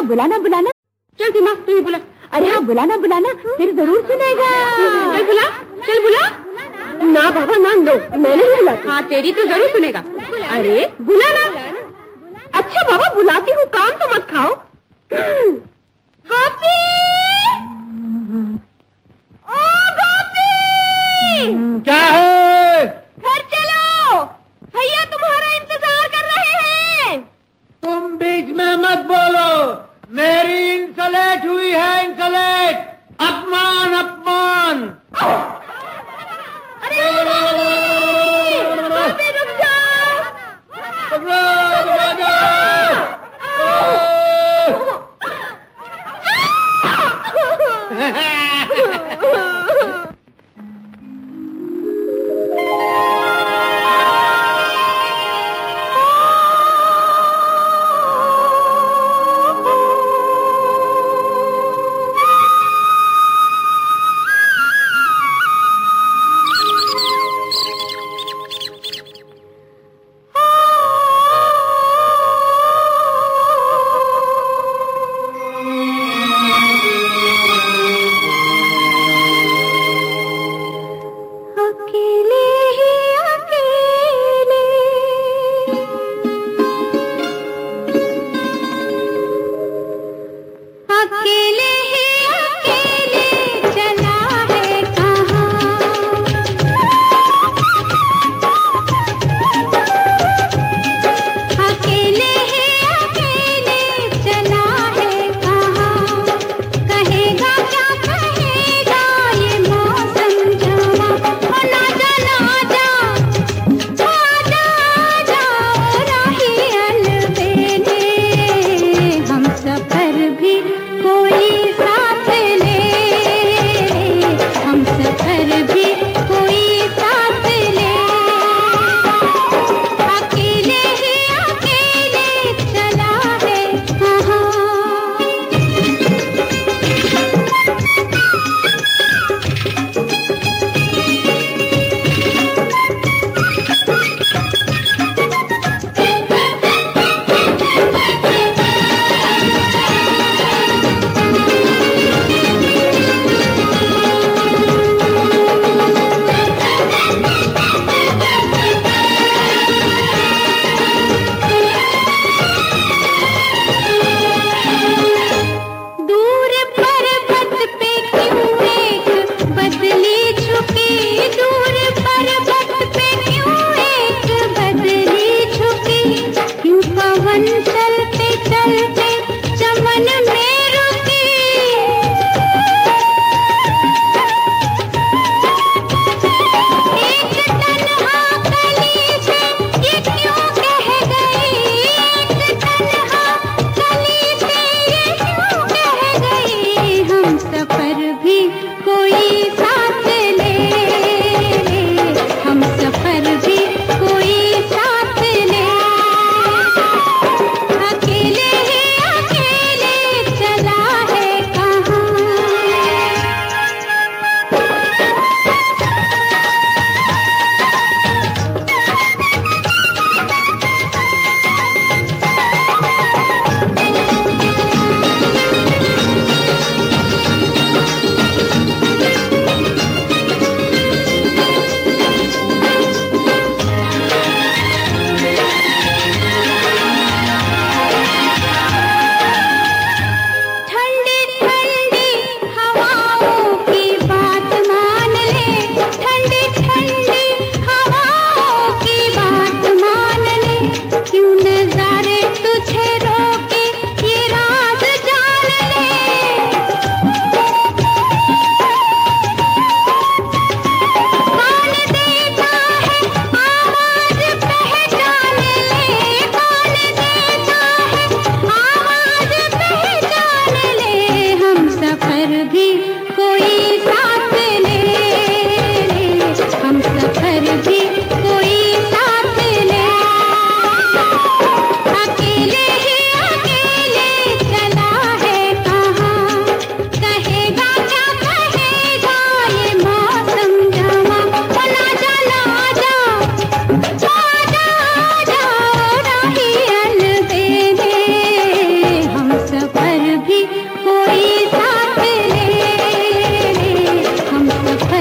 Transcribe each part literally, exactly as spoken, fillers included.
बुलाना बुलाना। चल सीमा तू ही बुला। अरे हाँ बुलाना बुलाना, फिर जरूर सुनेगा। चल बुला, चल बुला। ना बाबा ना, लो मैंने नहीं बुला। हाँ तेरी तो जरूर सुनेगा। अरे बुलाना। अच्छा बाबा बुलाती हूँ, काम तो मत खाओ। गोपी, ओ गोपी, क्या है? घर चलो, भैया तुम्हारा इंतजार कर रहे हैं। तुम बीच में मत बोलो, मेरी इंसलेट हुई है, इंसलेट। अपमान अपमान। अरे गोपी रुक जाओ।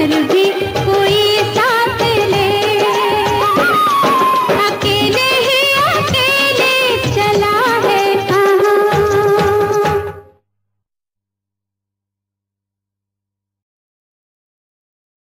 फिर भी